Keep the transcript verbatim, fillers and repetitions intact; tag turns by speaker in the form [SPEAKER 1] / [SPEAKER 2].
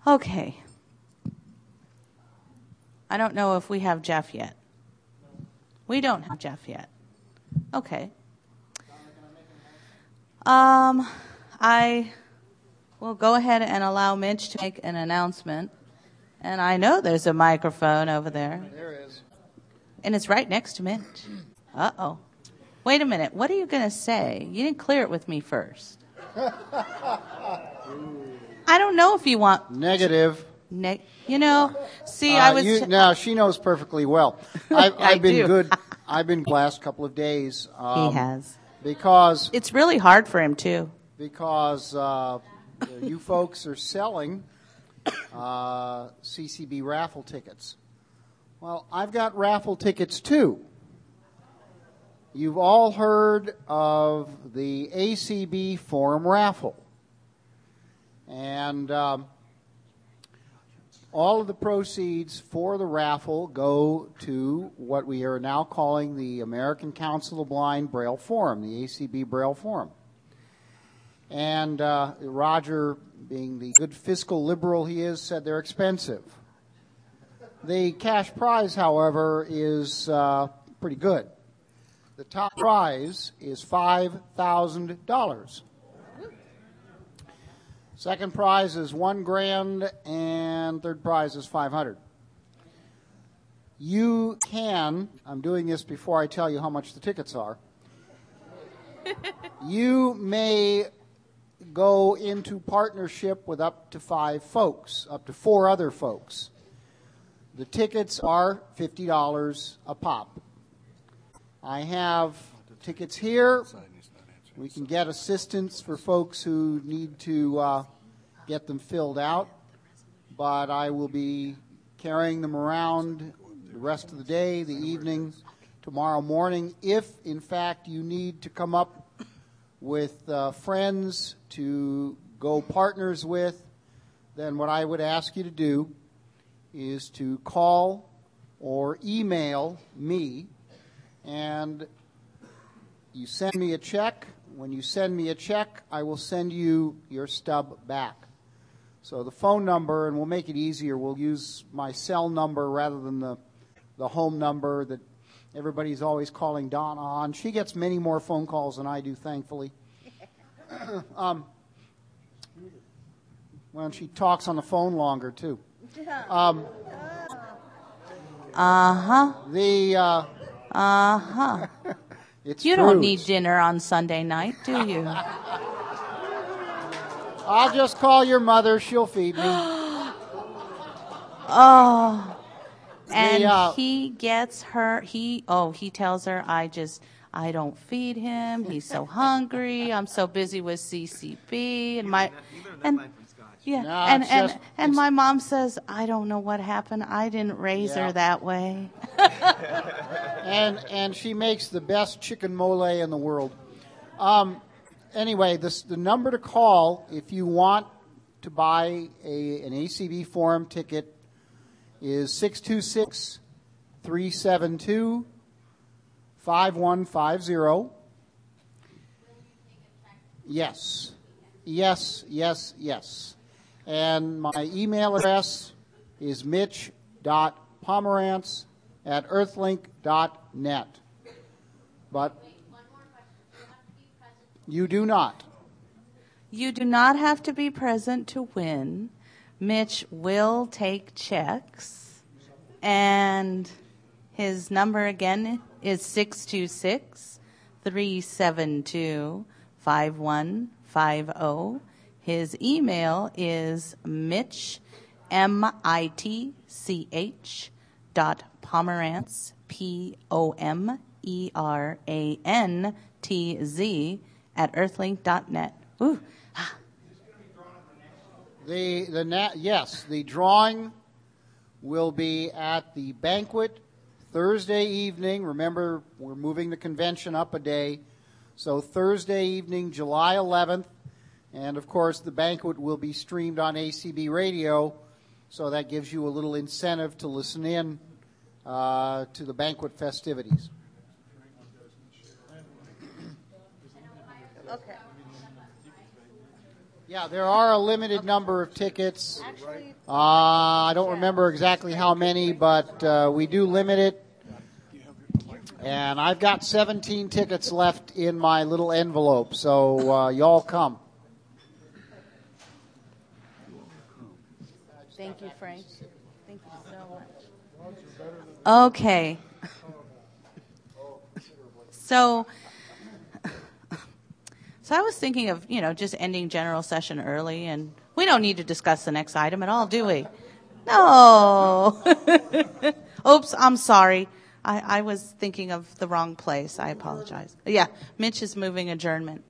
[SPEAKER 1] Okay. I don't know if we have Jeff yet. We don't have Jeff yet. Okay. Um, I will go ahead and allow Mitch to make an announcement. And I know there's a microphone over there.
[SPEAKER 2] There is.
[SPEAKER 1] And it's right next to Mitch. Uh-oh. Wait a minute. What are you going to say? You didn't clear it with me first. I don't know if you want...
[SPEAKER 2] Negative.
[SPEAKER 1] Ne- you know, see,
[SPEAKER 2] Uh,
[SPEAKER 1] I was...
[SPEAKER 2] you,
[SPEAKER 1] T-
[SPEAKER 2] now, she knows perfectly well. I've,
[SPEAKER 1] I
[SPEAKER 2] I've been
[SPEAKER 1] do.
[SPEAKER 2] good. I've been last couple of days. Um,
[SPEAKER 1] he has.
[SPEAKER 2] Because...
[SPEAKER 1] It's really hard for him, too.
[SPEAKER 2] Because uh, you folks are selling uh, C C B raffle tickets. Well, I've got raffle tickets, too. You've all heard of the A C B Forum raffle. And um, all of the proceeds for the raffle go to what we are now calling the American Council of the Blind Braille Forum, the A C B Braille Forum. And uh, Roger, being the good fiscal liberal he is, said they're expensive. The cash prize, however, is uh, pretty good. The top prize is five thousand dollars. Second prize is one grand, and third prize is five hundred. You can, I'm doing this before I tell you how much the tickets are. You may go into partnership with up to five folks, up to four other folks. The tickets are fifty dollars a pop. I have tickets here. We can get assistance for folks who need to uh, get them filled out, but I will be carrying them around the rest of the day, the evening, tomorrow morning. If, in fact, you need to come up with uh, friends to go partners with, then what I would ask you to do is to call or email me, and you send me a check. When you send me a check, I will send you your stub back. So the phone number, and we'll make it easier, we'll use my cell number rather than the, the home number that everybody's always calling Donna on. She gets many more phone calls than I do, thankfully. um, well, she talks on the phone longer, too. Um,
[SPEAKER 1] uh-huh.
[SPEAKER 2] The... Uh,
[SPEAKER 1] uh-huh.
[SPEAKER 2] It's
[SPEAKER 1] you
[SPEAKER 2] fruit.
[SPEAKER 1] Don't need dinner on Sunday night, do you?
[SPEAKER 2] I'll just call your mother. She'll feed me.
[SPEAKER 1] Oh. And
[SPEAKER 2] the, uh,
[SPEAKER 1] he gets her, he, oh, he tells her, I just, I don't feed him. He's so hungry. I'm so busy with C C B. And my, and, yeah,
[SPEAKER 2] no,
[SPEAKER 1] and, and,
[SPEAKER 2] just,
[SPEAKER 1] and my mom says, I don't know what happened. I didn't raise
[SPEAKER 2] yeah.
[SPEAKER 1] her that way.
[SPEAKER 2] and and she makes the best chicken mole in the world. Um, anyway, this, the number to call if you want to buy a, an A C B Forum ticket is six two six, three seven two, five one five zero. Yes. Yes, yes, yes. And my email address is mitch.pomerantz at earthlink dot net. But you do not.
[SPEAKER 1] You do not have to be present to win. Mitch will take checks. And his number again is six two six, three seven two, five one five zero. His email is Mitch, M I T C H, dot Pomerantz, P O M E R A N T Z, at earthlink dot net. Ooh.
[SPEAKER 2] The, the na- yes, the drawing will be at the banquet Thursday evening. Remember, we're moving the convention up a day. So Thursday evening, July eleventh. And, of course, the banquet will be streamed on A C B Radio, so that gives you a little incentive to listen in uh, to the banquet festivities.
[SPEAKER 1] Okay.
[SPEAKER 2] Yeah, there are a limited number of tickets. Uh, I don't remember exactly how many, but uh, we do limit it. And I've got seventeen tickets left in my little envelope, so uh, y'all come.
[SPEAKER 1] Thank you, Frank. Thank you so much. Okay. So, so I was thinking of, you know, just ending general session early, and we don't need to discuss the next item at all, do we? No. Oops, I'm sorry. I, I was thinking of the wrong place. I apologize. Yeah, Mitch is moving adjournment.